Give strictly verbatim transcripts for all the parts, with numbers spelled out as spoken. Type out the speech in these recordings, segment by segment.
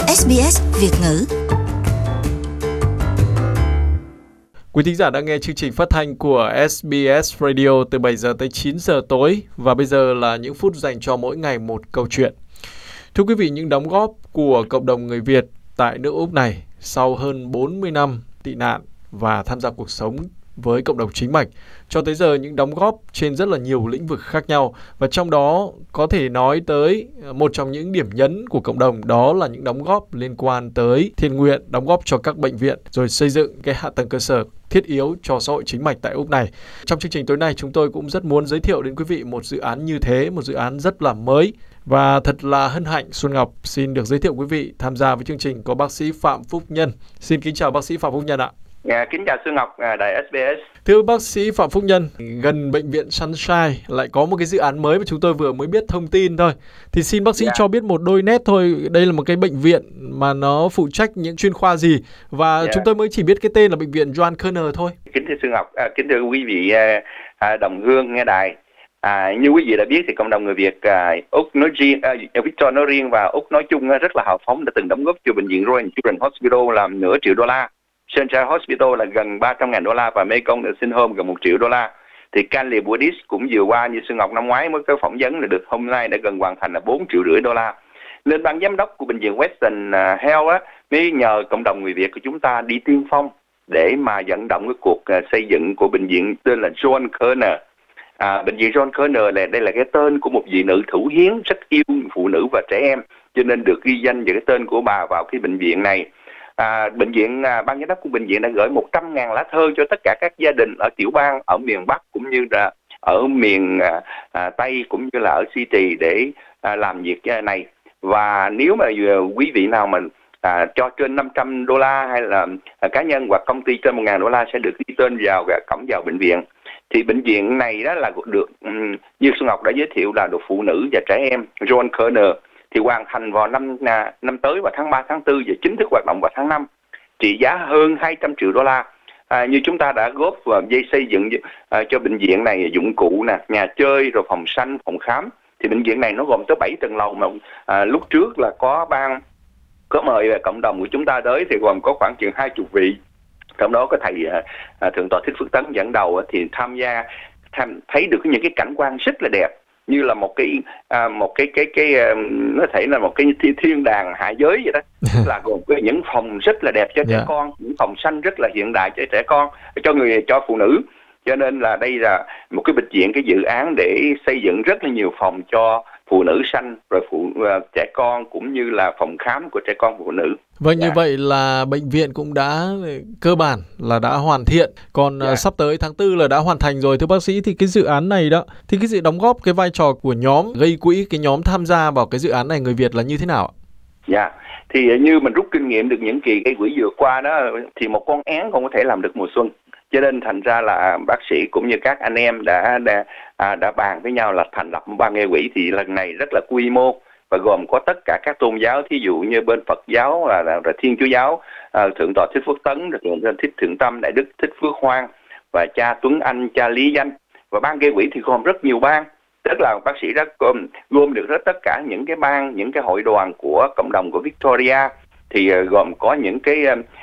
ét bê ét Việt ngữ. Quý thính giả đang nghe chương trình phát thanh của ét bê ét Radio từ bảy giờ tới chín giờ tối, và bây giờ là những phút dành cho mỗi ngày một câu chuyện. Thưa quý vị, những đóng góp của cộng đồng người Việt tại nước Úc này sau hơn bốn mươi năm tị nạn và tham gia cuộc sống với cộng đồng chính mạch, cho tới giờ những đóng góp trên rất là nhiều lĩnh vực khác nhau, và trong đó có thể nói tới một trong những điểm nhấn của cộng đồng, đó là những đóng góp liên quan tới thiện nguyện, đóng góp cho các bệnh viện, rồi xây dựng cái hạ tầng cơ sở thiết yếu cho xã hội chính mạch tại Úc này. Trong chương trình tối nay, chúng tôi cũng rất muốn giới thiệu đến quý vị một dự án như thế, một dự án rất là mới. Và thật là hân hạnh, Xuân Ngọc xin được giới thiệu quý vị tham gia với chương trình có bác sĩ Phạm Phúc Nhân. Xin kính chào bác sĩ Phạm Phúc Nhân ạ. À, kính chào Xuân Ngọc, đài ét bê ét. Thưa bác sĩ Phạm Phúc Nhân, gần bệnh viện Sunshine lại có một cái dự án mới mà chúng tôi vừa mới biết thông tin thôi. Thì xin bác sĩ yeah. cho biết một đôi nét thôi, đây là một cái bệnh viện mà nó phụ trách những chuyên khoa gì, và yeah. chúng tôi mới chỉ biết cái tên là bệnh viện John Kerner thôi. Kính thưa Xuân Ngọc, à, kính thưa quý vị à, đồng hương nghe đài. À, như quý vị đã biết thì cộng đồng người Việt à, Úc nói riêng, à, Victoria nói riêng và Úc nói chung à, rất là hào phóng, đã từng đóng góp cho bệnh viện Royal Children's Hospital làm nửa triệu đô la, Sunshine Hospital là gần ba trăm ngàn đô la, và Mekong Nursing Home gần một triệu đô la. Thì Canley Buddhist cũng vừa qua như Xuân Ngọc năm ngoái mới có phỏng vấn là được hôm nay đã gần hoàn thành là bốn triệu rưỡi đô la. Lên ban giám đốc của bệnh viện Western Health á, mới nhờ cộng đồng người Việt của chúng ta đi tiên phong để mà vận động cái cuộc uh, xây dựng của bệnh viện tên là John Kerner. À, bệnh viện John Kerner là đây là cái tên của một vị nữ thủ hiến rất yêu phụ nữ và trẻ em, cho nên được ghi danh về cái tên của bà vào cái bệnh viện này. À, bệnh viện à, ban giám đốc của bệnh viện đã gửi một trăm ngàn lá thơ cho tất cả các gia đình ở tiểu bang, ở miền Bắc cũng như là ở miền à, à, Tây cũng như là ở City để à, làm việc này. Và nếu mà uh, quý vị nào mà à, cho trên năm trăm đô la hay là à, cá nhân hoặc công ty trên một ngàn đô la sẽ được ghi tên vào cổng vào bệnh viện. Thì bệnh viện này đó là được um, như Xuân Ngọc đã giới thiệu là được phụ nữ và trẻ em John Kerner, thì hoàn thành vào năm năm tới vào tháng ba, tháng tư, và chính thức hoạt động vào tháng năm, trị giá hơn hai trăm triệu đô la. À, như chúng ta đã góp vào dây xây dựng à, cho bệnh viện này dụng cụ nè, nhà chơi, rồi phòng xanh, phòng khám. Thì bệnh viện này nó gồm tới bảy tầng lầu, mà à, lúc trước là có ban có mời cộng đồng của chúng ta tới thì gồm có khoảng chừng hai chục vị, trong đó có thầy à, thượng tọa Thích Phước Tấn dẫn đầu thì tham gia tham, thấy được những cái cảnh quan rất là đẹp, như là một cái à, một cái cái cái nó thể là một cái thiên, thiên đàng hạ giới vậy đó. Là gồm có những phòng rất là đẹp cho trẻ yeah. con, những phòng xanh rất là hiện đại cho trẻ con, cho người cho phụ nữ. Cho nên là đây là một cái bệnh viện, cái dự án để xây dựng rất là nhiều phòng cho phụ nữ xanh, rồi phụ uh, trẻ con cũng như là phòng khám của trẻ con phụ nữ. Vâng, yeah. như vậy là bệnh viện cũng đã cơ bản là đã hoàn thiện, còn yeah. uh, sắp tới tháng tư là đã hoàn thành rồi. Thưa bác sĩ, thì cái dự án này đó, thì cái sự đóng góp, cái vai trò của nhóm gây quỹ, cái nhóm tham gia vào cái dự án này người Việt là như thế nào ạ? Dạ, yeah. thì như mình rút kinh nghiệm được những kỳ gây quỹ vừa qua đó, thì một con én không có thể làm được mùa xuân. Cho nên thành ra là bác sĩ cũng như các anh em đã đã, à, đã bàn với nhau là thành lập một ban gây quỹ. Thì lần này rất là quy mô và gồm có tất cả các tôn giáo, thí dụ như bên Phật giáo là, là, là Thiên Chúa giáo, à, thượng tọa Thích Phước Tấn, rồi Thích Thượng Tâm, Đại Đức Thích Phước Hoan và cha Tuấn Anh, cha Lý Danh. Và ban gây quỹ thì gồm rất nhiều ban, tức là bác sĩ đã gồm, gồm được rất tất cả những cái ban, những cái hội đoàn của cộng đồng của Victoria. Thì uh, gồm có những cái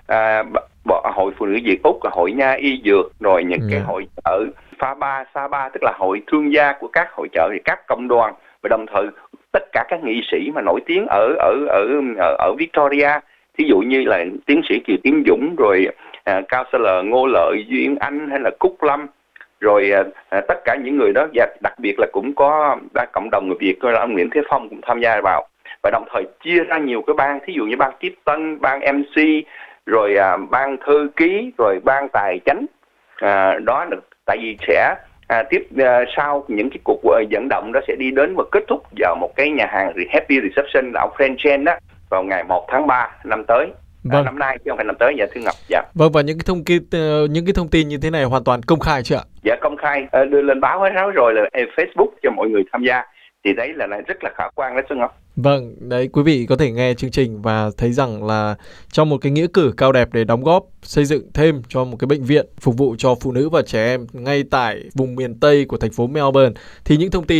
uh, hội phụ nữ Việt Úc, hội Nha Y Dược, rồi những yeah. cái hội chợ Pha Ba, Sa Ba, tức là hội thương gia của các hội chợ, thì các cộng đoàn, và đồng thời tất cả các nghị sĩ mà nổi tiếng ở ở ở ở, ở Victoria, thí dụ như là tiến sĩ Kiều Tiến Dũng, rồi uh, cao sơ lờ Ngô Lợi, Duyên Anh hay là Cúc Lâm, rồi uh, tất cả những người đó, và đặc biệt là cũng có đa cộng đồng người Việt, coi là ông Nguyễn Thế Phong cũng tham gia vào. Và đồng thời chia ra nhiều cái ban, thí dụ như ban tiếp tân, ban em xê, rồi à, ban thư ký, rồi ban tài chánh. À, đó là tại vì sẽ à, tiếp à, sau những cái cuộc vận động đó sẽ đi đến và kết thúc vào một cái nhà hàng Happy Reception ở French đó vào ngày một tháng ba năm tới. Vâng. À, năm nay chứ không phải năm tới, dạ thưa Ngọc. Dạ. Vâng, và những cái thông tin những cái thông tin như thế này hoàn toàn công khai chưa ạ? Dạ công khai, à, đưa lên báo hết rồi, là Facebook cho mọi người tham gia. Thì đấy là, là rất là khả quan đó Xuân Ngọc. Vâng, đấy quý vị có thể nghe chương trình và thấy rằng là trong một cái nghĩa cử cao đẹp để đóng góp xây dựng thêm cho một cái bệnh viện phục vụ cho phụ nữ và trẻ em ngay tại vùng miền Tây của thành phố Melbourne, thì những thông tin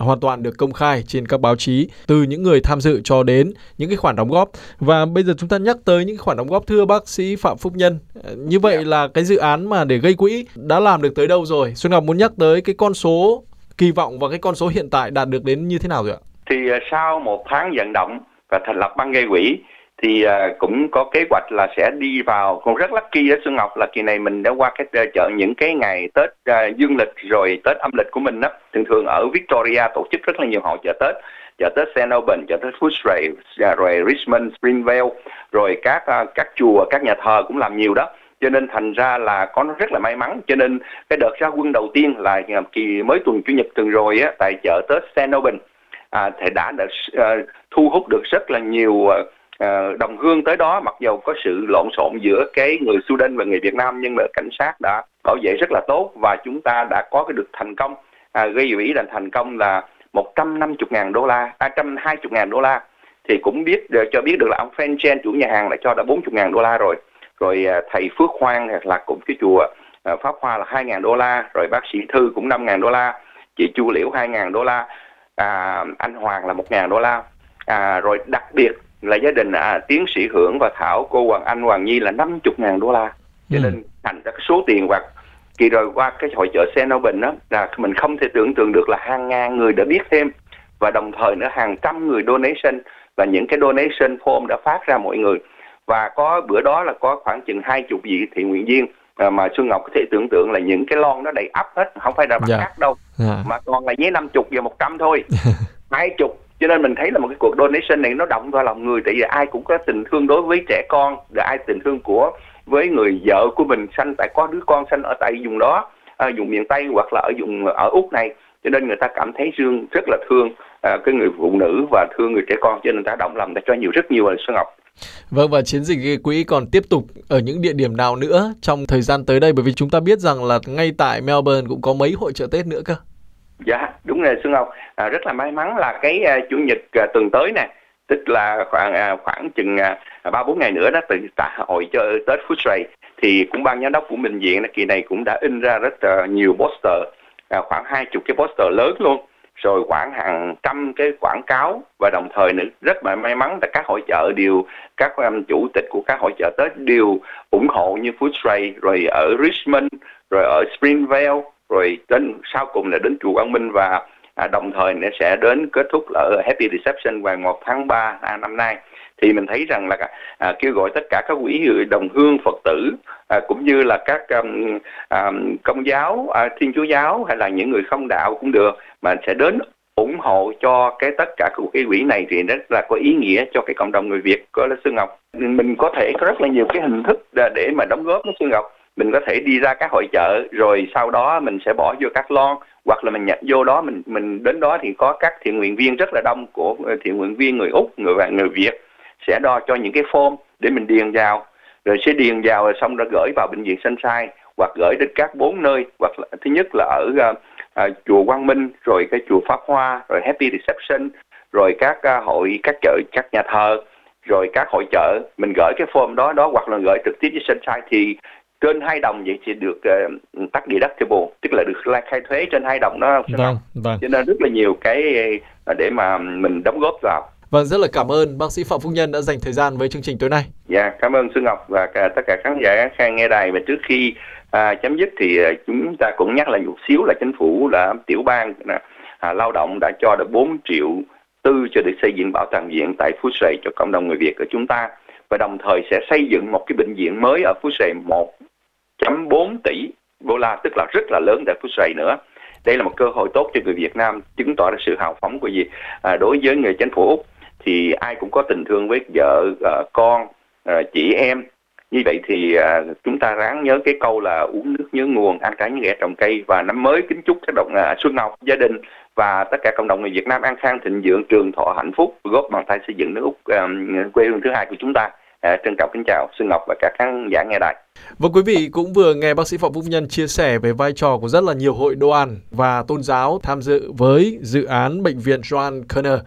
hoàn toàn được công khai trên các báo chí, từ những người tham dự cho đến những cái khoản đóng góp. Và bây giờ chúng ta nhắc tới những khoản đóng góp, thưa bác sĩ Phạm Phúc Nhân, như vậy yeah. là cái dự án mà để gây quỹ đã làm được tới đâu rồi? Xuân Ngọc muốn nhắc tới cái con số kỳ vọng và cái con số hiện tại đạt được đến như thế nào rồi ạ? Thì sau một tháng vận động và thành lập ban gây quỹ thì uh, cũng có kế hoạch là sẽ đi vào, còn rất lucky đó Xuân Ngọc, là kỳ này mình đã qua cái uh, chợ những cái ngày Tết uh, dương lịch rồi Tết âm lịch của mình đó. Thường thường ở Victoria tổ chức rất là nhiều hội chợ Tết, chợ Tết Saint Albans, chợ Tết Footscray, uh, rồi Richmond, Springvale, rồi các uh, các chùa, các nhà thờ cũng làm nhiều đó. Cho nên thành ra là có nó rất là may mắn. Cho nên cái đợt ra quân đầu tiên là kỳ mới tuần Chủ nhật tuần rồi á, tại chợ Tết Saint Albans à, thì đã, đã uh, thu hút được rất là nhiều uh, uh, đồng hương tới đó. Mặc dù có sự lộn xộn giữa cái người Sudan và người Việt Nam, nhưng mà cảnh sát đã bảo vệ rất là tốt và chúng ta đã có cái được thành công, à, gây quỹ là thành công là một trăm năm mươi ngàn đô la, à, một trăm hai mươi ngàn đô la. Thì cũng biết cho biết được là ông Fan Chen, chủ nhà hàng, đã cho đã bốn mươi ngàn đô la rồi. Rồi thầy Phước Khoan hoặc là cũng cái chùa Pháp Hoa là hai ngàn đô la, rồi bác sĩ Thư cũng năm ngàn đô la, chị Chu Liễu hai ngàn đô la, à, anh Hoàng là một ngàn đô la, à, rồi đặc biệt là gia đình à, tiến sĩ Hưởng và Thảo, cô Hoàng Anh, Hoàng Nhi là năm mươi ngàn đô la. Cho nên ừ. thành ra số tiền hoặc kỳ rồi qua cái hội chợ Saint Albans đó là mình không thể tưởng tượng được là hàng ngàn người đã biết thêm, và đồng thời nữa hàng trăm người donation và những cái donation form đã phát ra mọi người. Và có bữa đó là có khoảng chừng hai chục vị thiện nguyện viên à, mà Xuân Ngọc có thể tưởng tượng là những cái lon nó đầy ắp hết, không phải là bằng cát yeah. đâu, yeah. mà còn là với năm chục và một trăm thôi, hai chục. Cho nên mình thấy là một cái cuộc donation này nó động vào lòng người, tại vì ai cũng có tình thương đối với trẻ con, và ai tình thương của với người vợ của mình sanh, tại có đứa con sanh ở tại vùng đó, à, vùng miền Tây hoặc là ở vùng ở Úc này, cho nên người ta cảm thấy dương rất là thương à, cái người phụ nữ và thương người trẻ con, cho nên người ta động lòng, ta cho nhiều rất nhiều là Xuân Ngọc. Vâng, và chiến dịch gây quỹ còn tiếp tục ở những địa điểm nào nữa trong thời gian tới đây? Bởi vì chúng ta biết rằng là ngay tại Melbourne cũng có mấy hội chợ Tết nữa cơ. Dạ, đúng rồi Xuân Ngọc. À, rất là may mắn là cái uh, Chủ nhật uh, tuần tới nè, tức là khoảng uh, khoảng chừng ba uh, bốn ngày nữa đó, từ tại hội chợ Tết Footscray, thì cũng ban giám đốc của bệnh viện kỳ này cũng đã in ra rất uh, nhiều poster, uh, khoảng hai chục cái poster lớn luôn, rồi khoảng hàng trăm cái quảng cáo, và đồng thời nữa rất là may mắn là các hội chợ đều, các um, chủ tịch của các hội chợ Tết đều ủng hộ, như Footscray, rồi ở Richmond, rồi ở Springvale, rồi đến sau cùng là đến chùa Quang Minh, và à, đồng thời nó sẽ đến kết thúc là ở Happy Reception vào một tháng ba à, năm nay. Thì mình thấy rằng là à, kêu gọi tất cả các quý đồng hương Phật tử à, cũng như là các um, um, công giáo, à, Thiên Chúa giáo hay là những người không đạo cũng được, mà sẽ đến ủng hộ cho cái tất cả của cái quỹ này, thì rất là có ý nghĩa cho cái cộng đồng người Việt. Có là Xuân Ngọc, mình có thể có rất là nhiều cái hình thức để mà đóng góp đó Xuân Ngọc. Mình có thể đi ra các hội chợ, rồi sau đó mình sẽ bỏ vô các lon, hoặc là mình nhập vô đó, mình mình đến đó thì có các thiện nguyện viên rất là đông của thiện nguyện viên người Úc, người và người Việt sẽ đo cho những cái form để mình điền vào, rồi sẽ điền vào rồi xong rồi gửi vào bệnh viện Sunshine, hoặc gửi đến các bốn nơi, hoặc là thứ nhất là ở uh, uh, chùa Quang Minh, rồi cái chùa Pháp Hoa, rồi Happy Reception, rồi các uh, hội các chợ, các nhà thờ, rồi các hội chợ. Mình gửi cái form đó đó hoặc là gửi trực tiếp với Sunshine thì trên hai đồng vậy thì được uh, tax deductible, tức là được khai thuế trên hai đồng đó. Vâng, vâng. Cho nên rất là nhiều cái để mà mình đóng góp vào. Vâng, rất là cảm ơn bác sĩ Phạm Phúc Nhân đã dành thời gian với chương trình tối nay. Dạ, cảm ơn Xuân Ngọc và cả, tất cả khán giả nghe đài. Và trước khi à, chấm dứt thì chúng ta cũng nhắc lại một xíu là chính phủ là tiểu bang à, lao động đã cho được bốn triệu tư cho để xây dựng bảo tàng viện tại Footscray cho cộng đồng người Việt của chúng ta, và đồng thời sẽ xây dựng một cái bệnh viện mới ở Footscray một phẩy bốn tỷ đô la, tức là rất là lớn tại Footscray nữa. Đây là một cơ hội tốt cho người Việt Nam, chứng tỏ ra sự hào phóng của gì à, đối với người chính phủ Úc. Thì ai cũng có tình thương với vợ, uh, con, uh, chị em. Như vậy thì uh, chúng ta ráng nhớ cái câu là uống nước nhớ nguồn, ăn trái nhớ ghẻ trồng cây. Và năm mới kính chúc các đồng uh, Xuân Ngọc, gia đình và tất cả cộng đồng người Việt Nam an khang thịnh vượng, trường thọ hạnh phúc, góp bàn tay xây dựng nước Úc, uh, quê hương thứ hai của chúng ta. À, trân trọng kính chào Xuân Ngọc và các khán giả nghe đài. Vâng, quý vị cũng vừa nghe bác sĩ Phạm Phúc Nhân chia sẻ về vai trò của rất là nhiều hội đoàn và tôn giáo tham dự với dự án bệnh viện Joan Kirner.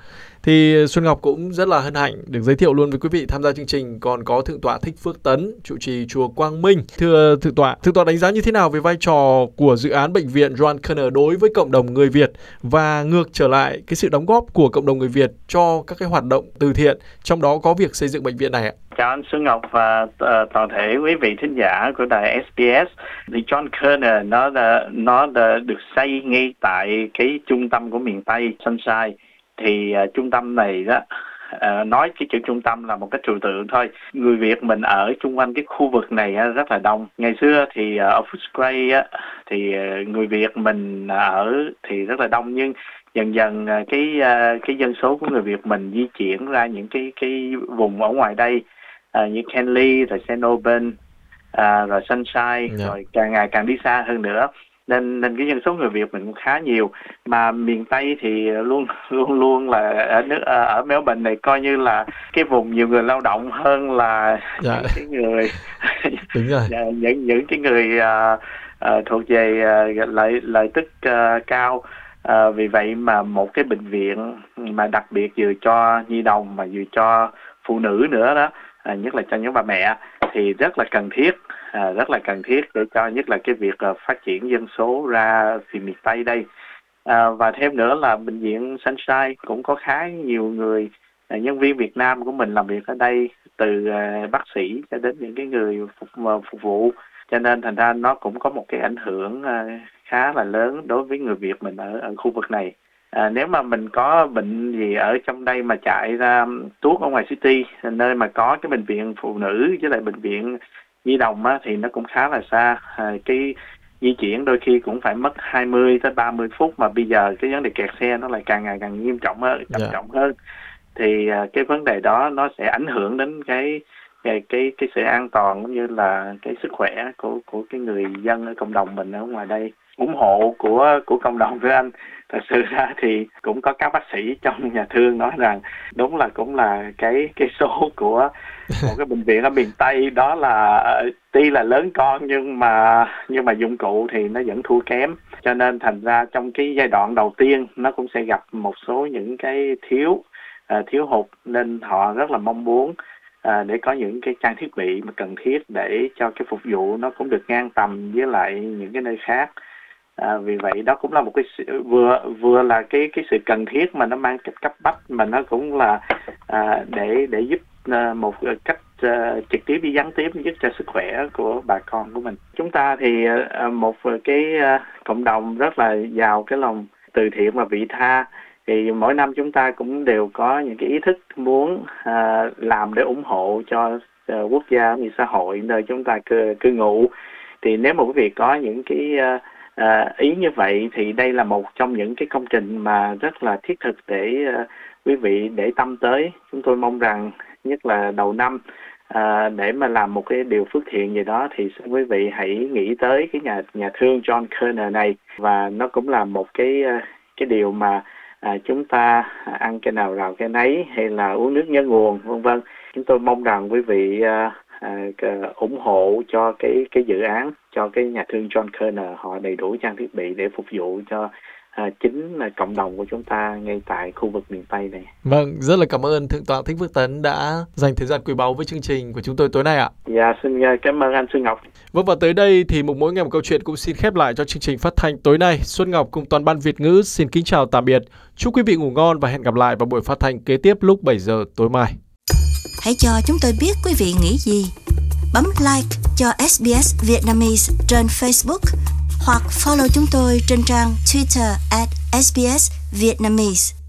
Thì Xuân Ngọc cũng rất là hân hạnh được giới thiệu luôn với quý vị tham gia chương trình còn có Thượng tọa Thích Phước Tấn, trụ trì chùa Quang Minh. Thưa Thượng tọa, Thượng tọa đánh giá như thế nào về vai trò của dự án bệnh viện John Connor đối với cộng đồng người Việt và ngược trở lại cái sự đóng góp của cộng đồng người Việt cho các cái hoạt động từ thiện, trong đó có việc xây dựng bệnh viện này ạ? Chào anh Xuân Ngọc và uh, toàn thể quý vị thính giả của đài ét bê ét. Thì John Connor nó đã, nó đã được xây ngay tại cái trung tâm của miền Tây Sunshine. Thì uh, trung tâm này đó, uh, nói cái chữ trung tâm là một cái trừu tượng thôi. Người Việt mình ở chung quanh cái khu vực này uh, rất là đông. Ngày xưa thì uh, ở Footscray uh, thì uh, người Việt mình ở thì rất là đông, nhưng dần dần uh, cái uh, cái dân số của người Việt mình di chuyển ra những cái cái vùng ở ngoài đây. À, như Kenley, rồi Saint Aubin, à, rồi Sunshine, yeah. rồi càng ngày càng đi xa hơn nữa, nên nên cái dân số người Việt mình cũng khá nhiều. Mà miền Tây thì luôn luôn luôn là ở nước ở Melbourne này coi như là cái vùng nhiều người lao động hơn là yeah. những cái người đúng rồi. những những cái người uh, uh, thuộc về uh, lợi lợi tức uh, cao. À, vì vậy mà một cái bệnh viện mà đặc biệt vừa cho nhi đồng mà vừa cho phụ nữ nữa đó, à, nhất là cho những bà mẹ thì rất là cần thiết, à, rất là cần thiết để cho nhất là cái việc uh, phát triển dân số ra phía miền Tây đây. À, và thêm nữa là bệnh viện Sunshine cũng có khá nhiều người uh, nhân viên Việt Nam của mình làm việc ở đây, từ uh, bác sĩ cho đến những cái người phục, uh, phục vụ, cho nên thành ra nó cũng có một cái ảnh hưởng uh, khá là lớn đối với người Việt mình ở, ở khu vực này. À, nếu mà mình có bệnh gì ở trong đây mà chạy ra tuốt ở ngoài city, nơi mà có cái bệnh viện phụ nữ với lại bệnh viện nhi đồng á, thì nó cũng khá là xa. À, cái di chuyển đôi khi cũng phải mất hai mươi tới ba mươi phút, mà bây giờ cái vấn đề kẹt xe nó lại càng ngày càng nghiêm trọng hơn, trầm yeah. trọng hơn. Thì à, cái vấn đề đó nó sẽ ảnh hưởng đến cái cái cái cái sự an toàn cũng như là cái sức khỏe của của cái người dân ở cộng đồng mình ở ngoài đây. Ủng hộ của của cộng đồng với anh, thật sự ra thì cũng có các bác sĩ trong nhà thương nói rằng đúng là cũng là cái cái số của một cái bệnh viện ở miền Tây đó là tuy là lớn con nhưng mà nhưng mà dụng cụ thì nó vẫn thua kém, cho nên thành ra trong cái giai đoạn đầu tiên nó cũng sẽ gặp một số những cái thiếu uh, thiếu hụt, nên họ rất là mong muốn À, để có những cái trang thiết bị mà cần thiết để cho cái phục vụ nó cũng được ngang tầm với lại những cái nơi khác. À, vì vậy đó cũng là một cái sự, vừa vừa là cái cái sự cần thiết mà nó mang cách cấp bách, mà nó cũng là à, để để giúp à, một cách à, trực tiếp đi gián tiếp giúp cho sức khỏe của bà con của mình. Chúng ta thì à, một cái à, cộng đồng rất là giàu cái lòng từ thiện và vị tha. Thì mỗi năm chúng ta cũng đều có những cái ý thức muốn à, làm để ủng hộ cho à, quốc gia và xã hội nơi chúng ta cư, cư ngụ. Thì nếu mà quý vị có những cái à, à, ý như vậy thì đây là một trong những cái công trình mà rất là thiết thực để à, quý vị để tâm tới. Chúng tôi mong rằng nhất là đầu năm à, để mà làm một cái điều phước thiện gì đó thì xin quý vị hãy nghĩ tới cái nhà nhà thương John Connor này, và nó cũng là một cái cái điều mà À, chúng ta ăn cái nào rào cái nấy, hay là uống nước nhớ nguồn, vân vân. Chúng tôi mong rằng quý vị à, à, ủng hộ cho cái cái dự án, cho cái nhà thương John Connor họ đầy đủ trang thiết bị để phục vụ cho à, chính là cộng đồng của chúng ta ngay tại khu vực miền Tây này. Vâng, rất là cảm ơn Thượng tọa Thích Phước Tấn đã dành thời gian quý báu với chương trình của chúng tôi tối nay ạ. Dạ, xin cảm ơn anh Xuân Ngọc. Vâng, và tới đây thì mục Mỗi Ngày Một Câu Chuyện cũng xin khép lại cho chương trình phát thanh tối nay. Xuân Ngọc cùng toàn ban Việt ngữ xin kính chào tạm biệt. Chúc quý vị ngủ ngon và hẹn gặp lại vào buổi phát thanh kế tiếp lúc bảy giờ tối mai. Hãy cho chúng tôi biết quý vị nghĩ gì. Bấm like cho ét bê ét Vietnamese trên Facebook hoặc follow chúng tôi trên trang Twitter at ét bê ét Vietnamese.